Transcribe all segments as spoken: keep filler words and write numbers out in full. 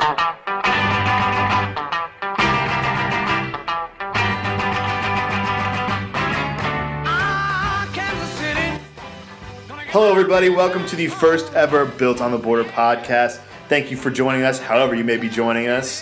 Hello, everybody. Welcome to the first ever Built on the Border podcast. Thank you for joining us, however you may be joining us.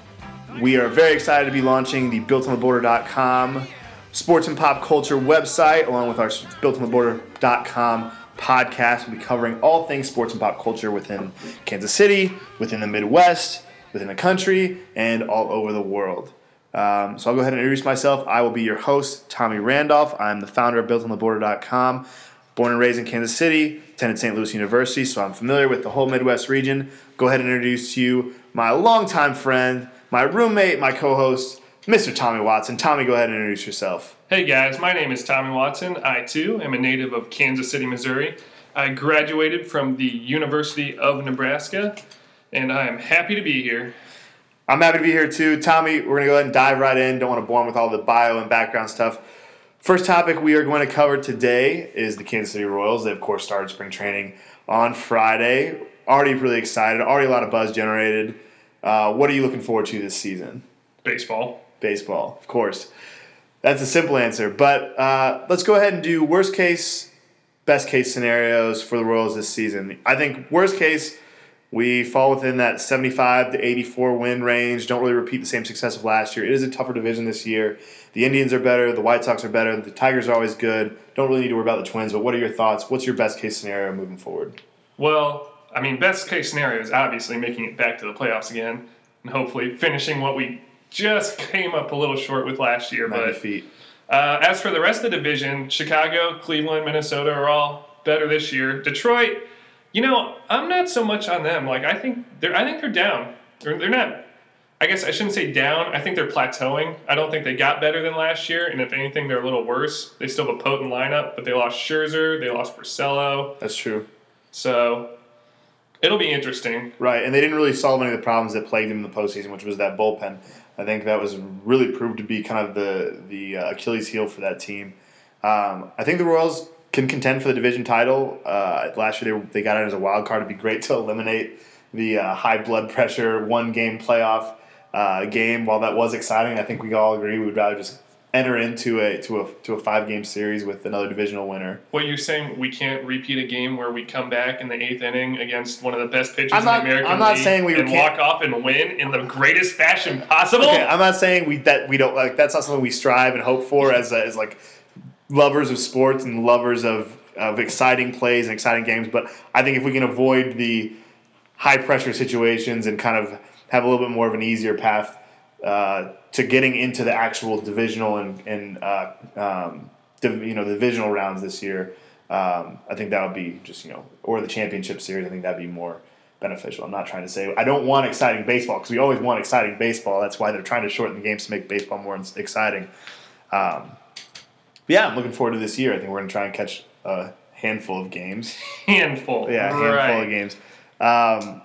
We are very excited to be launching the built on the border dot com sports and pop culture website, along with our built on the border dot com podcast. We'll be covering all things sports and pop culture within Kansas City, within the Midwest, within the country, and all over the world. Um, so I'll go ahead and introduce myself. I will be your host, Tommy Randolph. I'm the founder of built on the border dot com. Born and raised in Kansas City, attended Saint Louis University, so I'm familiar with the whole Midwest region. Go ahead and introduce to you my longtime friend, my roommate, my co-host, Mister Tommy Watson. Tommy, go ahead and introduce yourself. Hey guys, my name is Tommy Watson. I too am a native of Kansas City, Missouri. I graduated from the University of Nebraska, and I am happy to be here. I'm happy to be here too. Tommy, we're going to go ahead and dive right in. Don't want to bore him with all the bio and background stuff. First topic we are going to cover today is the Kansas City Royals. They, of course, started spring training on Friday. Already really excited. Already a lot of buzz generated. Uh, what are you looking forward to this season? Baseball. Baseball, of course. That's a simple answer. But uh, let's go ahead and do worst case, best case scenarios for the Royals this season. I think worst case, we fall within that seventy-five to eighty-four win range. Don't really repeat the same success of last year. It is a tougher division this year. The Indians are better. The White Sox are better. The Tigers are always good. Don't really need to worry about the Twins. But what are your thoughts? What's your best case scenario moving forward? Well, I mean, best case scenario is obviously making it back to the playoffs again and hopefully finishing what we just came up a little short with last year. ninety but feet. Uh, as for the rest of the division, Chicago, Cleveland, Minnesota are all better this year. Detroit, you know, I'm not so much on them. Like I think they're, I think they're down. They're, they're not. I guess I shouldn't say down. I think they're plateauing. I don't think they got better than last year, and if anything, they're a little worse. They still have a potent lineup, but they lost Scherzer, they lost Porcello. That's true. So it'll be interesting. Right, and they didn't really solve any of the problems that plagued them in the postseason, which was that bullpen. I think that was really proved to be kind of the the uh, Achilles heel for that team. Um, I think the Royals can contend for the division title. Uh, last year they, they got it as a wild card. It'd be great to eliminate the uh, high blood pressure one game playoff uh, game. While that was exciting, I think we all agree we would rather just enter into a to a to a five game series with another divisional winner. What you're saying, we can't repeat a game where we come back in the eighth inning against one of the best pitchers I'm not, in the American I'm not League saying we and can't, walk off and win in the greatest fashion possible? Okay, I'm not saying we that we don't like. That's not something we strive and hope for as as like lovers of sports and lovers of of exciting plays and exciting games. But I think if we can avoid the high pressure situations and kind of have a little bit more of an easier path uh, to getting into the actual divisional and, and uh, um, div, you know the divisional rounds this year, um, I think that would be just you know or the championship series. I think that'd be more beneficial. I'm not trying to say I don't want exciting baseball because we always want exciting baseball. That's why they're trying to shorten the games to make baseball more exciting. Um, yeah, I'm looking forward to this year. I think we're going to try and catch a handful of games. Handful. Yeah, a handful right. of games. Um,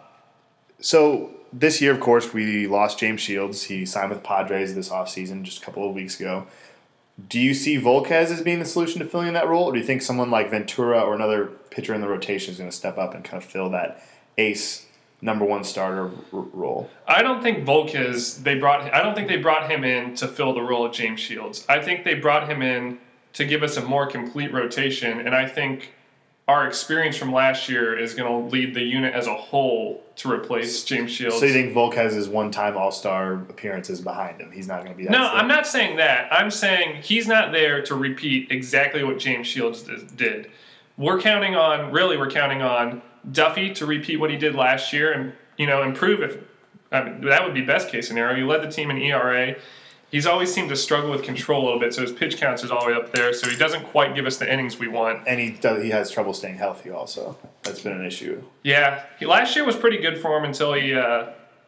so this year, of course, we lost James Shields. He signed with Padres this offseason just a couple of weeks ago. Do you see Volquez as being the solution to filling in that role, or do you think someone like Ventura or another pitcher in the rotation is going to step up and kind of fill that ace number one starter r- role? I don't think Volquez, they brought I don't think they brought him in to fill the role of James Shields. I think they brought him in to give us a more complete rotation, and I think our experience from last year is going to lead the unit as a whole to replace James Shields. So you think Volquez's one-time All-Star appearances behind him? He's not going to be that. No, slim. I'm not saying that. I'm saying he's not there to repeat exactly what James Shields did. We're counting on, really, we're counting on Duffy to repeat what he did last year and, you know, improve. If I mean, that would be best case scenario. He led the team in E R A. He's always seemed to struggle with control a little bit, so his pitch counts is all the way up there, so he doesn't quite give us the innings we want. And he does, he has trouble staying healthy also. That's been an issue. Yeah. He, last year was pretty good for him until he uh,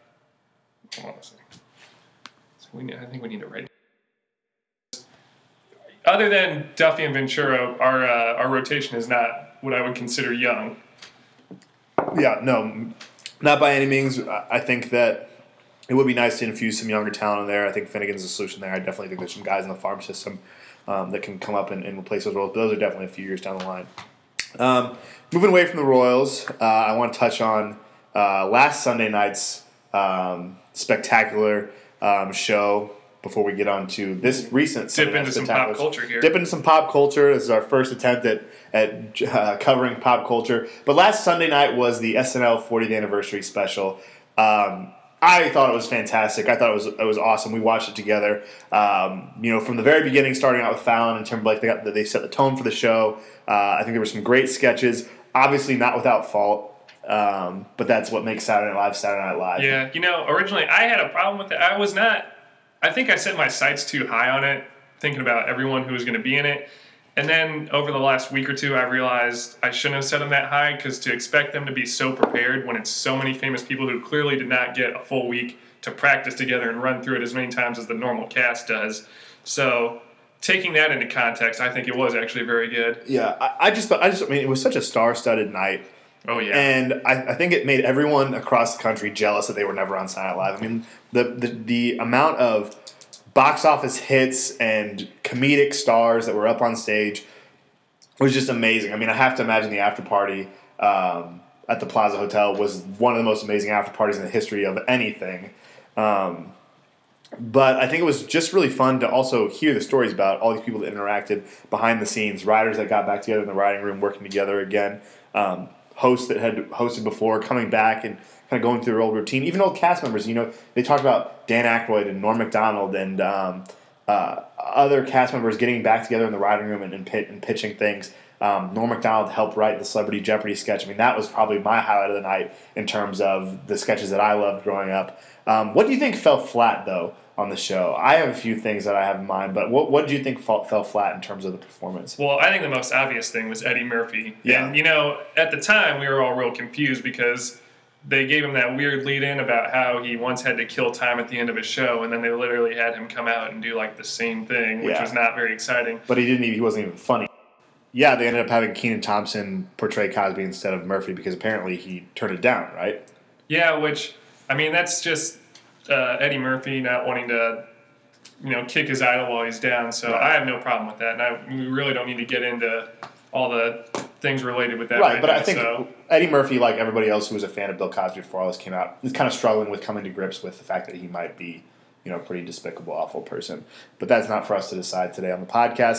– hold on a second. So we, I think we need to write. Other than Duffy and Ventura, our uh, our rotation is not what I would consider young. Yeah, no, not by any means. I think that it would be nice to infuse some younger talent in there. I think Finnegan's the solution there. I definitely think there's some guys in the farm system um, that can come up and, and replace those roles. But those are definitely a few years down the line. Um, moving away from the Royals, uh, I want to touch on uh, last Sunday night's um, spectacular um, show. Before we get on to this recent dip into some pop culture here. Dip into some pop culture. This is our first attempt at at uh, covering pop culture. But last Sunday night was the S N L fortieth anniversary special. Um, I thought it was fantastic. I thought it was it was awesome. We watched it together. Um, you know, from the very beginning, starting out with Fallon and Timberlake, they got they set the tone for the show. Uh, I think there were some great sketches. Obviously, not without fault. Um, but that's what makes Saturday Night Live Saturday Night Live. Yeah, you know, originally I had a problem with it. I was not. I think I set my sights too high on it, thinking about everyone who was going to be in it. And then over the last week or two, I realized I shouldn't have set them that high, because to expect them to be so prepared when it's so many famous people who clearly did not get a full week to practice together and run through it as many times as the normal cast does. So taking that into context, I think it was actually very good. Yeah, I, I just thought, I just, I mean, it was such a star-studded night. Oh, yeah. And I, I think it made everyone across the country jealous that they were never on Saturday Night Live. I mean, the, the the amount of box office hits and comedic stars that were up on stage was just amazing. I mean, I have to imagine the after party um, at the Plaza Hotel was one of the most amazing after parties in the history of anything. Um, but I think it was just really fun to also hear the stories about all these people that interacted behind the scenes, writers that got back together in the writing room, working together again. Um, hosts that had hosted before coming back and kind of going through their old routine. Even old cast members, you know, they talked about Dan Aykroyd and Norm Macdonald and um, uh, other cast members getting back together in the writing room and, and, pit, and pitching things. Um, Norm Macdonald helped write the Celebrity Jeopardy sketch. I mean, that was probably my highlight of the night in terms of the sketches that I loved growing up. Um, what do you think fell flat, though, on the show? I have a few things that I have in mind, but what what do you think fell, fell flat in terms of the performance? Well, I think the most obvious thing was Eddie Murphy. Yeah. And, you know, at the time, we were all real confused because they gave him that weird lead-in about how he once had to kill time at the end of his show, and then they literally had him come out and do, like, the same thing, which Yeah. was not very exciting. But he didn't even, he wasn't even funny. Yeah, they ended up having Kenan Thompson portray Cosby instead of Murphy because apparently he turned it down, right? Yeah, which, I mean, that's just uh, Eddie Murphy not wanting to, you know, kick his idol while he's down. So Right. I have no problem with that. And I, we really don't need to get into all the things related with that. Right, right but now, I think so. Eddie Murphy, like everybody else who was a fan of Bill Cosby before all this came out, is kind of struggling with coming to grips with the fact that he might be, you know, a pretty despicable, awful person. But that's not for us to decide today on the podcast.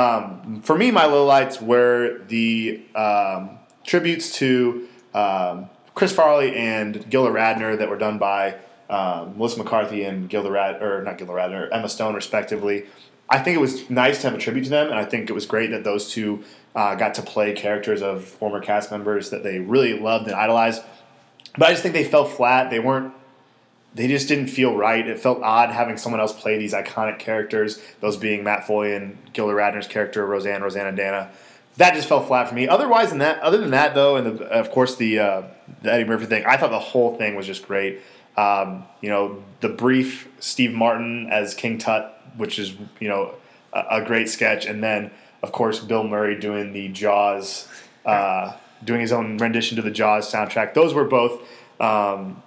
Um, for me, my lowlights were the um, tributes to um, Chris Farley and Gilda Radner that were done by um, Melissa McCarthy and Gilda Rad or not Gilda Radner, Emma Stone, respectively. I think it was nice to have a tribute to them, and I think it was great that those two uh, got to play characters of former cast members that they really loved and idolized. But I just think they fell flat. They weren't. They just didn't feel right. It felt odd having someone else play these iconic characters, those being Matt Foley and Gilda Radner's character, Roseanne, Rosanna Dana. That just fell flat for me. Otherwise than that, other than that though, and the, of course the uh, the Eddie Murphy thing, I thought the whole thing was just great. Um, you know, the brief Steve Martin as King Tut, which is, you know, a, a great sketch, and then of course Bill Murray doing the Jaws, uh, doing his own rendition to the Jaws soundtrack. Those were both um,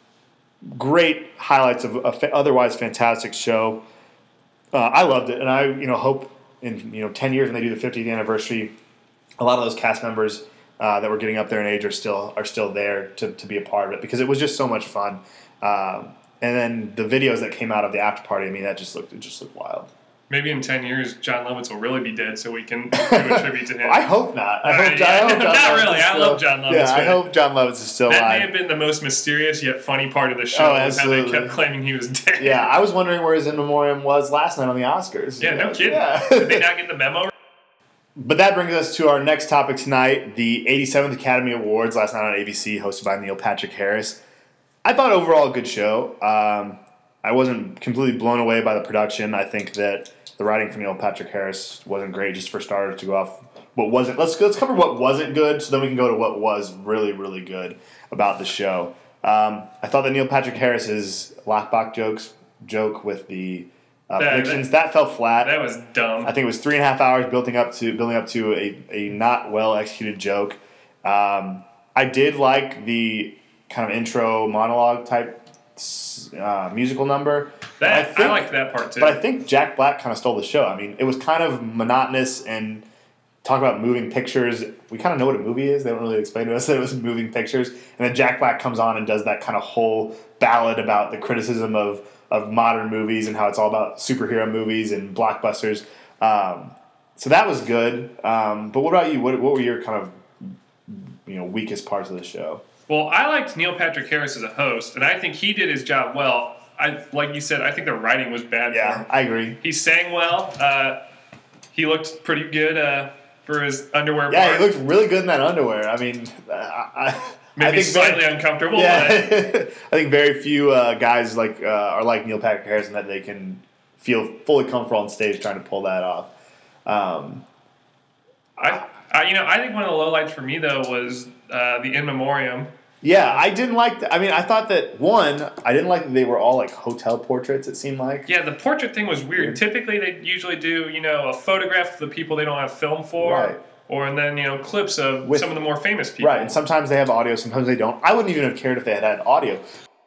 great highlights of a fa- otherwise fantastic show. Uh, I loved it, and I you know hope in you know ten years when they do the fiftieth anniversary, a lot of those cast members uh, that were getting up there in age are still are still there to, to be a part of it because it was just so much fun. Um, and then the videos that came out of the after party, I mean, that just looked it just looked wild. Maybe in ten years, John Lovitz will really be dead, so we can do a tribute to him. I hope not. I Uh, hope, yeah, I hope John not Lovitz really. is I still, love John Lovitz, Yeah, I man. hope John Lovitz is still That alive. may have been the most mysterious yet funny part of the show. Oh, was how they absolutely. kept claiming he was dead. Yeah, I was wondering where his in memoriam was last night on the Oscars. Yeah, You no know? kidding. Yeah. Did they not get the memo? But that brings us to our next topic tonight, the eighty-seventh Academy Awards last night on A B C, hosted by Neil Patrick Harris. I thought overall a good show. Um, I wasn't completely blown away by the production. I think that the writing for Neil Patrick Harris wasn't great, just for starters to go off what wasn't. Let's let's cover what wasn't good, so then we can go to what was really really good about the show. Um, I thought that Neil Patrick Harris's Lockbox jokes joke with the uh, That- predictions that, fell flat. That was dumb. I think it was three and a half hours building up to building up to a, a not well executed joke. Um, I did like the kind of intro monologue type uh, musical number. That, I I, think- liked that part too. But I think Jack Black kind of stole the show. I mean, it was kind of monotonous and talk about moving pictures. We kind of know what a movie is. They don't really explain to us that it was moving pictures. And then Jack Black comes on and does that kind of whole ballad about the criticism of, of modern movies and how it's all about superhero movies and blockbusters. Um, so that was good. Um, but what about you? What, what were your kind of you know weakest parts of the show? Well, I liked Neil Patrick Harris as a host, and I think he did his job well. I like you said, I think the writing was bad Yeah, for him. I agree. He sang well. Uh, he looked pretty good uh, for his underwear Yeah, part. he looked really good in that underwear. I mean, I, I, Maybe I think slightly very, uncomfortable. Yeah, But I think very few uh, guys like uh, are like Neil Patrick Harris in that they can feel fully comfortable on stage trying to pull that off. Um, I, I, you know, I think one of the lowlights for me though was uh, the In Memoriam. yeah, I didn't like. The, I mean, I thought that one, I didn't like that they were all like hotel portraits. It seemed like. Yeah, the portrait thing was weird. Weird. Typically, they usually do, you know, a photograph of the people they don't have film for, Right. or and then you know clips of With- some of the more famous people. Right, and sometimes they have audio, sometimes they don't. I wouldn't even have cared if they had had audio.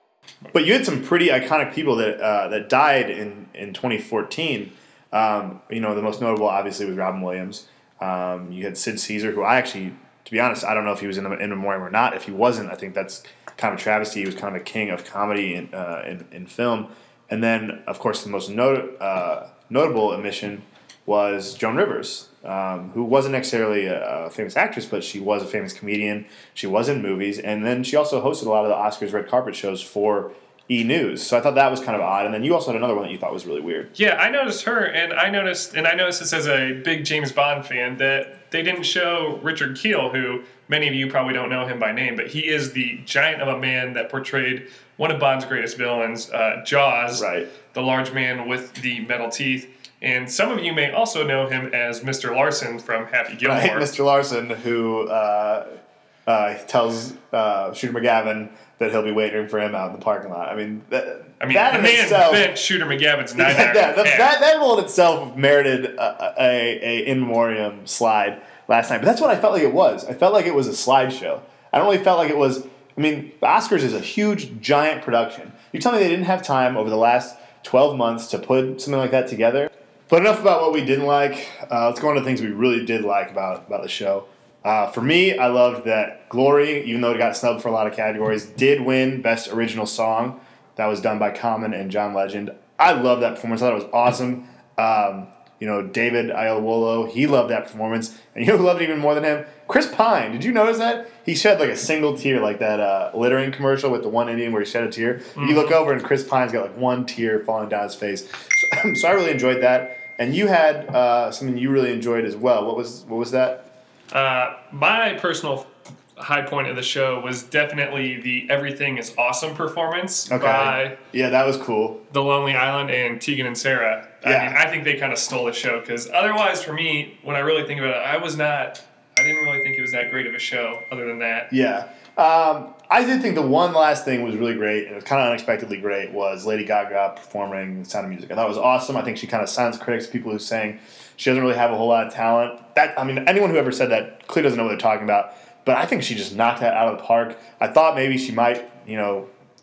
But you had some pretty iconic people that uh, that died in, in twenty fourteen. Um, you know, the most notable obviously was Robin Williams. Um, you had Sid Caesar, who I actually, to be honest, I don't know if he was in the in memoriam or not. If he wasn't, I think that's kind of a travesty. He was kind of a king of comedy in uh, in, in film. And then, of course, the most not- uh, notable omission was Joan Rivers, um, who wasn't necessarily a, a famous actress, but she was a famous comedian. She was in movies, and then she also hosted a lot of the Oscars red carpet shows for E! News. So I thought that was kind of odd. And then you also had another one that you thought was really weird. Yeah, I noticed her, and I noticed, and I noticed this as a big James Bond fan, that they didn't show Richard Kiel, who many of you probably don't know him by name, but he is the giant of a man that portrayed one of Bond's greatest villains, uh, Jaws, Right. the large man with the metal teeth. And some of you may also know him as Mister Larson from Happy Gilmore. Right, Mister Larson, who uh, uh, tells uh, Shooter McGavin that he'll be waiting for him out in the parking lot. I mean, that, I mean, that the in man itself, bent Shooter McGavin's nine yeah, iron. that, in half. that, that role in itself merited a, a, a in memoriam slide last night. But that's what I felt like it was. I felt like it was a slideshow. I don't really felt like it was. I mean, the Oscars is a huge, giant production. You tell me they didn't have time over the last twelve months to put something like that together. But enough about what we didn't like. Uh, let's go on to things we really did like about, about the show. Uh, for me, I loved that Glory, even though it got snubbed for a lot of categories, did win Best Original Song. That was done by Common and John Legend. I loved that performance. I thought it was awesome. Um, you know, David Oyelowo, he loved that performance. And you know who loved it even more than him? Chris Pine. Did you notice that? He shed like a single tear, like that uh, littering commercial with the one Indian where he shed a tear. Mm-hmm. You look over and Chris Pine's got like one tear falling down his face. So, so I really enjoyed that. And you had uh, something you really enjoyed as well. What was what was that? Uh, my personal high point of the show was definitely the Everything is Awesome performance Okay. by Yeah, that was cool. The Lonely Island and Tegan and Sarah. I Yeah. mean, I think they kind of stole the show because otherwise, for me, when I really think about it, I was not. I didn't really think it was that great of a show. Other than that, Yeah. Um, I did think the one last thing was really great, and it was kind of unexpectedly great, was Lady Gaga performing Sound of Music. I thought it was awesome. I think she kind of silenced critics, people who saying she doesn't really have a whole lot of talent. That I mean, anyone who ever said that clearly doesn't know what they're talking about. But I think she just knocked that out of the park. I thought maybe she might, you know,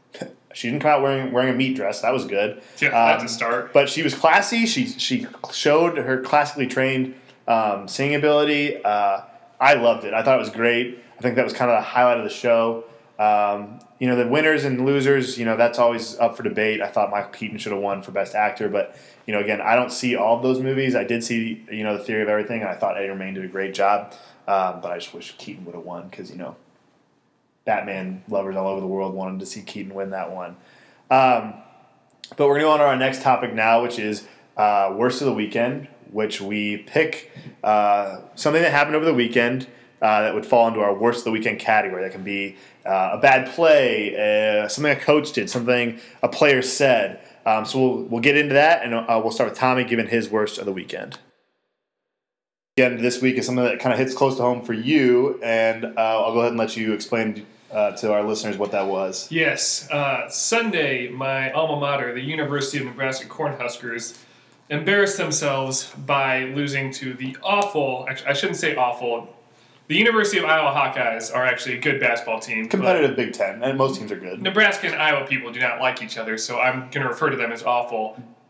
she didn't come out wearing wearing a meat dress. That was good. yeah, Um, that's a start. But she was classy. She she showed her classically trained um, singing ability. Uh, I loved it. I thought it was great. I think that was kind of the highlight of the show. Um, you know, the winners and losers, you know, that's always up for debate. I thought Michael Keaton should have won for Best Actor. But, you know, again, I don't see all of those movies. I did see, you know, The Theory of Everything, and I thought Eddie Redmayne did a great job. Um, but I just wish Keaton would have won because, you know, Batman lovers all over the world wanted to see Keaton win that one. Um, but we're going to go on to our next topic now, which is uh, Worst of the Weekend, which we pick uh, something that happened over the weekend uh, that would fall into our Worst of the Weekend category. That can be uh, a bad play, uh, something a coach did, something a player said. Um, so we'll, we'll get into that, and uh, we'll start with Tommy giving his Worst of the Weekend. Again, this week is something that kind of hits close to home for you, and uh, I'll go ahead and let you explain uh, to our listeners what that was. Yes, uh, Sunday, my alma mater, the University of Nebraska Cornhuskers, embarrassed themselves by losing to the awful, actually, I shouldn't say awful, the University of Iowa Hawkeyes are actually a good basketball team. Competitive Big Ten, and most teams are good. Nebraska and Iowa people do not like each other, so I'm going to refer to them as awful.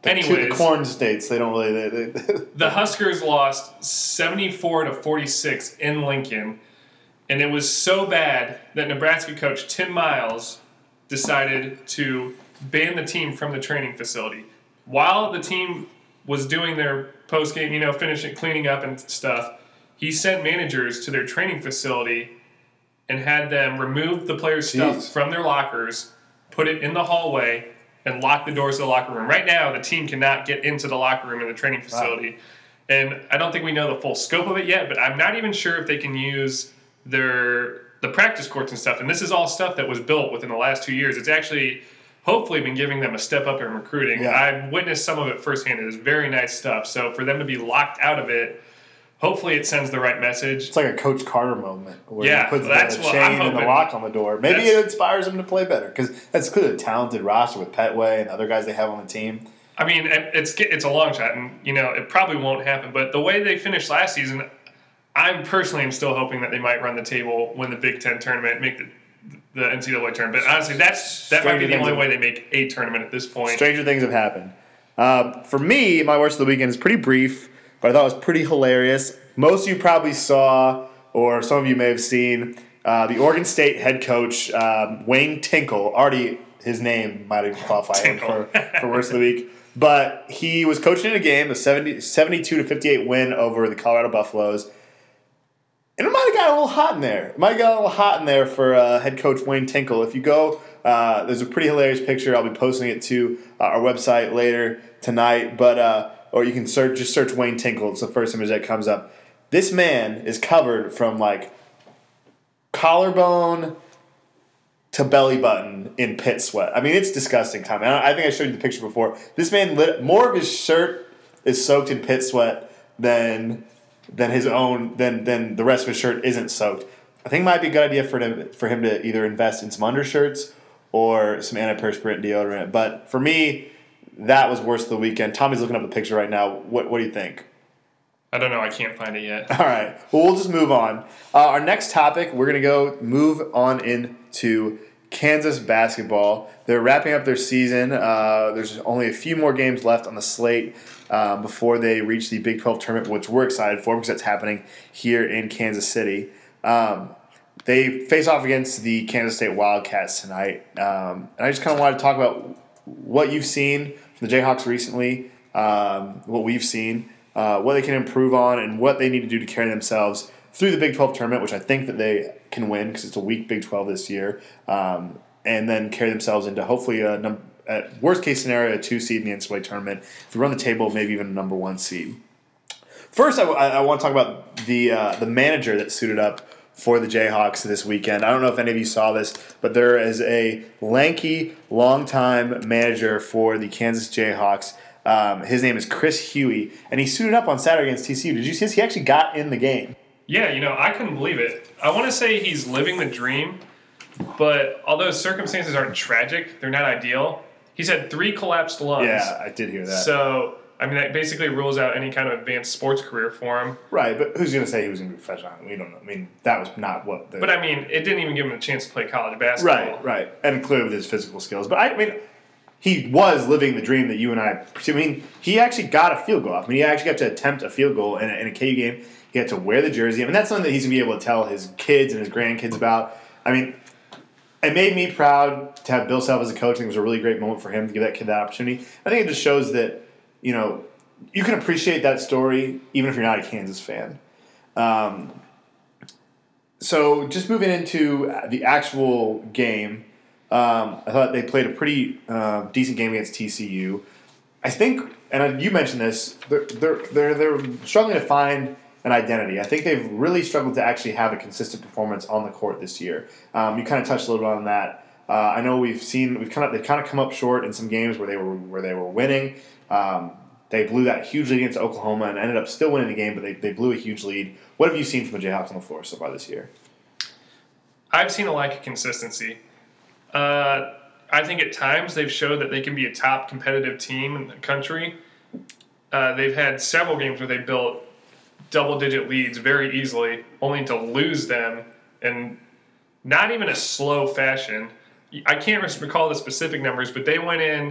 The, Anyways, the corn states, they don't really. They, they, the Huskers lost seventy-four to forty-six in Lincoln, and it was so bad that Nebraska coach Tim Miles decided to ban the team from the training facility. While the team was doing their post-game, you know, finishing cleaning up and stuff, he sent managers to their training facility and had them remove the players' stuff Jeez. from their lockers, put it in the hallway, and lock the doors to the locker room. Right now, the team cannot get into the locker room in the training facility. Wow. And I don't think we know the full scope of it yet, but I'm not even sure if they can use their the practice courts and stuff. And this is all stuff that was built within the last two years. It's actually hopefully been giving them a step up in recruiting. Yeah. I've witnessed some of it firsthand. It is very nice stuff. So for them to be locked out of it, hopefully it sends the right message. It's like a Coach Carter moment where yeah, he puts that's the what chain I'm and the hoping. lock on the door. Maybe That's- it inspires him to play better because that's clearly a talented roster with Petway and the other guys they have on the team. I mean, it's it's a long shot, and you know it probably won't happen. But the way they finished last season, I'm personally am still hoping that they might run the table, win the Big Ten tournament, make the the N C double A tournament. But honestly, that's that might be the Stranger only things way they make a tournament at this point. Stranger things have happened. Uh, for me, my worst of the weekend is pretty brief, but I thought it was pretty hilarious. Most of you probably saw, or some of you may have seen, uh, the Oregon State head coach, um, Wayne Tinkle. Already, his name might have qualified him for, for worst of the week. But he was coaching in a game, a seventy, seventy-two to fifty-eight win over the Colorado Buffaloes. And it might have got a little hot in there. It might have got a little hot in there for uh, head coach Wayne Tinkle. If you go, uh, there's a pretty hilarious picture. I'll be posting it to uh, our website later tonight. But uh, or you can search just search Wayne Tinkle. It's the first image that comes up. This man is covered from like collarbone to belly button in pit sweat. I mean, it's disgusting, Tommy. I, I think I showed you the picture before. This man, lit, more of his shirt is soaked in pit sweat than than his own than than the rest of his shirt isn't soaked. I think it might be a good idea for him for him to either invest in some undershirts or some antiperspirant deodorant. But for me, that was worst of the weekend. Tommy's looking up the picture right now. What what do you think? I don't know. I can't find it yet. All right. Well, we'll just move on. Uh, our next topic, we're going to go move on into Kansas basketball. They're wrapping up their season. Uh, there's only a few more games left on the slate uh, before they reach the Big twelve tournament, which we're excited for because that's happening here in Kansas City. Um, they face off against the Kansas State Wildcats tonight. Um, and I just kind of wanted to talk about what you've seen from the Jayhawks recently, um, what we've seen. Uh, what they can improve on, and what they need to do to carry themselves through the Big twelve tournament, which I think that they can win because it's a weak Big twelve this year, um, and then carry themselves into hopefully a num- at worst case scenario a two seed in the N C double A tournament. If we run the table, maybe even a number one seed. First, I, I, I want to talk about the uh, the manager that suited up for the Jayhawks this weekend. I don't know if any of you saw this, but there is a lanky, longtime manager for the Kansas Jayhawks. Um, his name is Chris Huey, and he suited up on Saturday against T C U. Did you see this? He actually got in the game. Yeah, you know, I couldn't believe it. I want to say he's living the dream, but although circumstances aren't tragic, they're not ideal. He's had three collapsed lungs. Yeah, I did hear that. So, I mean, that basically rules out any kind of advanced sports career for him. Right, but who's going to say he was going to be professional? We don't know. I mean, that was not what the... But, I mean, it didn't even give him a chance to play college basketball. Right, right. And clearly with his physical skills. But, I mean... He was living the dream that you and I. I mean, he actually got a field goal off. I mean, he actually got to attempt a field goal in a, in a K U game. He had to wear the jersey. I mean, that's something that he's going to be able to tell his kids and his grandkids about. I mean, it made me proud to have Bill Self as a coach. I think it was a really great moment for him to give that kid that opportunity. I think it just shows that, you know, you can appreciate that story even if you're not a Kansas fan. Um, so just moving into the actual game. Um, I thought they played a pretty uh, decent game against T C U. I think, and you mentioned this, they're, they're they're they're struggling to find an identity. I think they've really struggled to actually have a consistent performance on the court this year. Um, you kind of touched a little bit on that. Uh, I know we've seen we've kind of they've kind of come up short in some games where they were where they were winning. Um, they blew that huge lead against Oklahoma and ended up still winning the game, but they they blew a huge lead. What have you seen from the Jayhawks on the floor so far this year? I've seen a lack of consistency. Uh, I think at times they've showed that they can be a top competitive team in the country. Uh, they've had several games where they built double-digit leads very easily, only to lose them in not even a slow fashion. I can't recall the specific numbers, but they went in,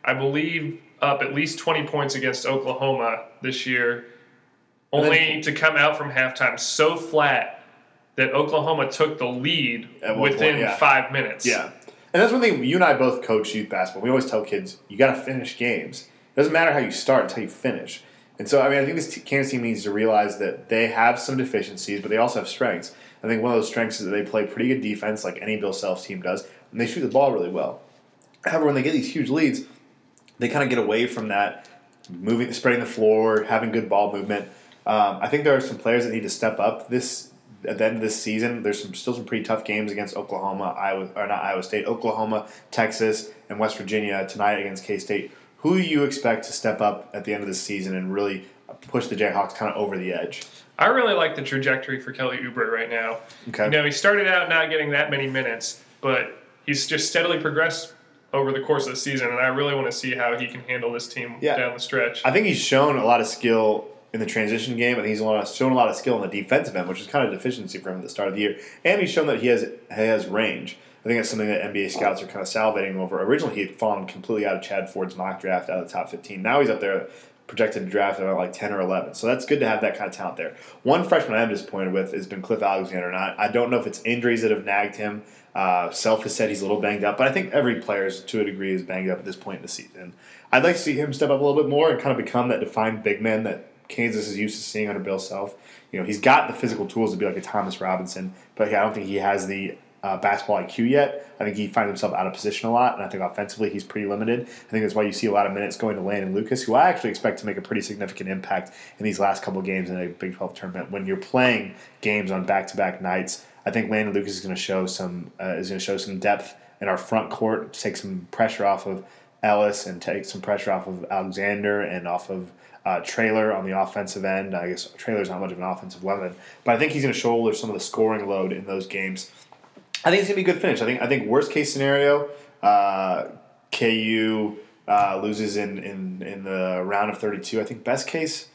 I believe, up at least twenty points against Oklahoma this year, only then, to come out from halftime so flat that Oklahoma took the lead within point, yeah. five minutes. Yeah. And that's one thing, you and I both coach youth basketball. We always tell kids, you got to finish games. It doesn't matter how you start, it's how you finish. And so, I mean, I think this t- Kansas team needs to realize that they have some deficiencies, but they also have strengths. I think one of those strengths is that they play pretty good defense like any Bill Self's team does, and they shoot the ball really well. However, when they get these huge leads, they kind of get away from that, moving, spreading the floor, having good ball movement. Um, I think there are some players that need to step up this at the end of this season. There's some, still some pretty tough games against Oklahoma, Iowa, or not Iowa State, Oklahoma, Texas, and West Virginia tonight against K-State. Who do you expect to step up at the end of this season and really push the Jayhawks kind of over the edge? I really like the trajectory for Kelly Oubre right now. Okay. You know, he started out not getting that many minutes, but he's just steadily progressed over the course of the season, and I really want to see how he can handle this team yeah. down the stretch. I think he's shown a lot of skill in the transition game. I think he's shown a lot of skill in the defensive end, which is kind of a deficiency for him at the start of the year. And he's shown that he has he has range. I think that's something that N B A scouts are kind of salivating over. Originally, he had fallen completely out of Chad Ford's mock draft out of the top fifteen. Now he's up there projected to draft at like ten or eleven. So that's good to have that kind of talent there. One freshman I'm disappointed with has been Cliff Alexander. And I, I don't know if it's injuries that have nagged him. Uh, Self has said he's a little banged up, but I think every player, to a degree, is banged up at this point in the season. I'd like to see him step up a little bit more and kind of become that defined big man that Kansas is used to seeing under Bill Self. You know, he's got the physical tools to be like a Thomas Robinson, but I don't think he has the uh, basketball I Q yet. I think he finds himself out of position a lot, and I think offensively he's pretty limited. I think that's why you see a lot of minutes going to Landon Lucas, who I actually expect to make a pretty significant impact in these last couple of games in a Big twelve tournament. When you're playing games on back-to-back nights, I think Landon Lucas is going to show some uh, is going to show some depth in our front court, take some pressure off of Ellis and take some pressure off of Alexander and off of uh, Traylor on the offensive end. I guess Traylor's not much of an offensive weapon, but I think he's going to shoulder some of the scoring load in those games. I think it's going to be a good finish. I think I think worst case scenario, uh, K U uh, loses in, in, in the round of thirty-two. I think best case,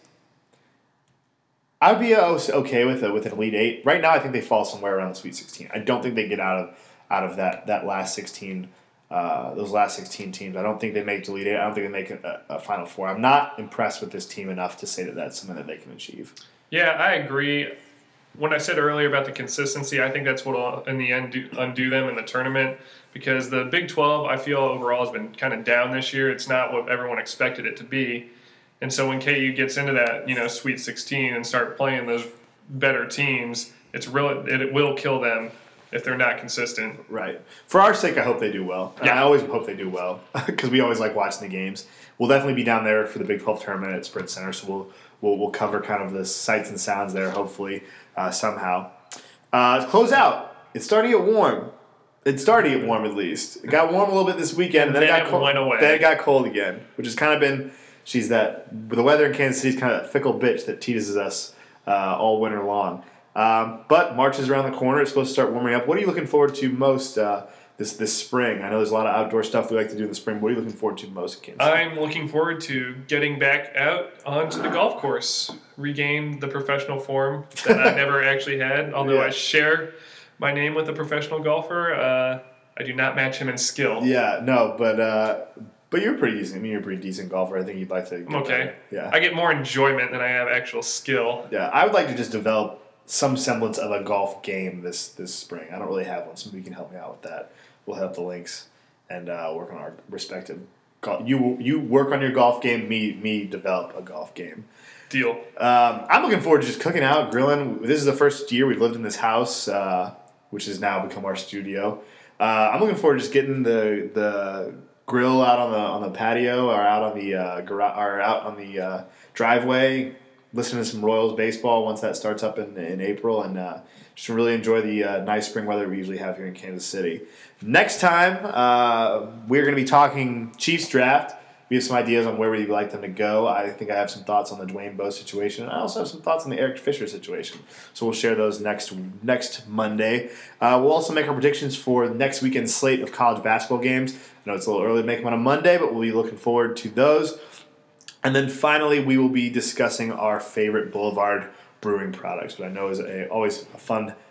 I'd be okay with it with an Elite Eight. Right now, I think they fall somewhere around the Sweet sixteen. I don't think they get out of out of that that last sixteen. Uh, those last sixteen teams. I don't think they make the Elite Eight. I don't think they make a, a Final Four. I'm not impressed with this team enough to say that that's something that they can achieve. Yeah, I agree. When I said earlier about the consistency, I think that's what will, in the end, do, undo them in the tournament, because the Big twelve, I feel, overall has been kind of down this year. It's not what everyone expected it to be. And so when K U gets into that, you know, Sweet sixteen and start playing those better teams, it's real. It will kill them if they're not consistent. Right. For our sake, I hope they do well. And yeah. I always hope they do well because we always like watching the games. We'll definitely be down there for the Big twelve tournament at Sprint Center, so we'll we'll, we'll cover kind of the sights and sounds there, hopefully, uh, somehow. Uh, to close out, it's starting to get warm. It's starting to get warm, at least. It got warm a little bit this weekend, and then, then it got cold. Went away. Then it got cold again, which has kind of been. She's that the weather in Kansas City is kind of that fickle bitch that teases us uh, all winter long. Um, but March is around the corner. It's supposed to start warming up. What are you looking forward to most uh, this this spring? I know there's a lot of outdoor stuff we like to do in the spring. What are you looking forward to most in Kansas City? I'm looking forward to getting back out onto the golf course, regain the professional form that I never actually had. Although yeah. I share my name with a professional golfer, uh, I do not match him in skill. Yeah, no, but uh, but you're pretty decent. I mean, you're a pretty decent golfer. I think you'd like to. Get okay. Better. Yeah. I get more enjoyment than I have actual skill. Yeah, I would like to just develop some semblance of a golf game this, this spring. I don't really have one, so maybe you can help me out with that. We'll have the links and uh, work on our respective golf. You you work on your golf game, me me develop a golf game. Deal. Um, I'm looking forward to just cooking out, grilling. This is the first year we've lived in this house, uh, which has now become our studio. Uh, I'm looking forward to just getting the the grill out on the on the patio or out on the uh, garage or out on the uh, driveway. Listening to some Royals baseball once that starts up in in April, and uh, just really enjoy the uh, nice spring weather we usually have here in Kansas City. Next time, uh, we're going to be talking Chiefs draft. We have some ideas on where we'd like them to go. I think I have some thoughts on the Dwayne Bowe situation. I also have some thoughts on the Eric Fisher situation. So we'll share those next next Monday. Uh, we'll also make our predictions for next weekend's slate of college basketball games. I know it's a little early to make them on a Monday, but we'll be looking forward to those. And then finally, we will be discussing our favorite Boulevard Brewing products, which I know is a, always a fun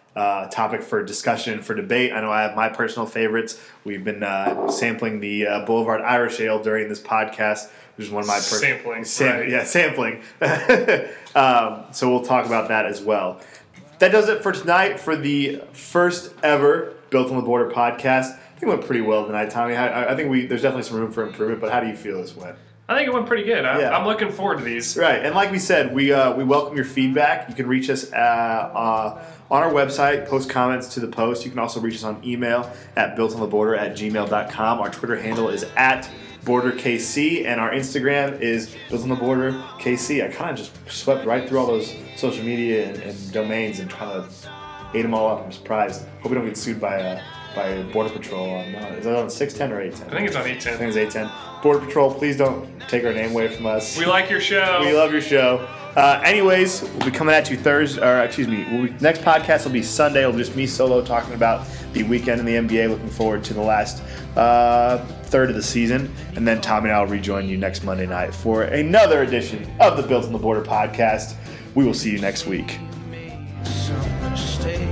uh, topic for discussion, for debate. I know I have my personal favorites. We've been uh, sampling the uh, Boulevard Irish Ale during this podcast, which is one of my personal... Sampling, sam- right. Yeah, sampling. um, so we'll talk about that as well. That does it for tonight for the first ever Built on the Border podcast. I think it went pretty well tonight, Tommy. I, I think we there's definitely some room for improvement, but how do you feel this went? I think it went pretty good. I, Yeah. I'm looking forward to these. Right, and like we said, we uh, we welcome your feedback. You can reach us uh, uh, on our website, post comments to the post. You can also reach us on email at builtontheborder at gmail dot com. Our Twitter handle is at BorderKC, and our Instagram is BuiltOnTheBorderKC. I kind of just swept right through all those social media and, and domains and kind of ate them all up. I'm surprised. Hope we don't get sued by uh, by Border Patrol. On, uh, is that on six ten or eight ten? I think it's on eight ten. I think it's eight ten. Border Patrol, please don't take our name away from us. We like your show. We love your show. Uh, anyways, we'll be coming at you Thursday, or excuse me, we'll be, next podcast will be Sunday. It'll be just me solo talking about the weekend in the N B A. Looking forward to the last uh, third of the season. And then Tommy and I will rejoin you next Monday night for another edition of the Built on the Border podcast. We will see you next week. Some mistake.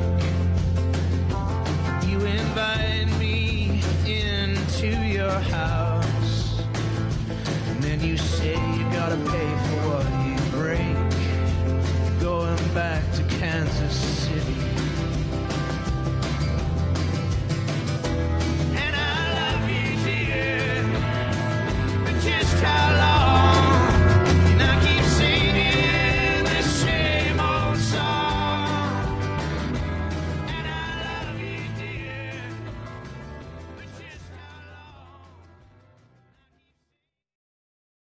You invite me into your house, and then you say you gotta pay for what you break. Going back to Kansas City.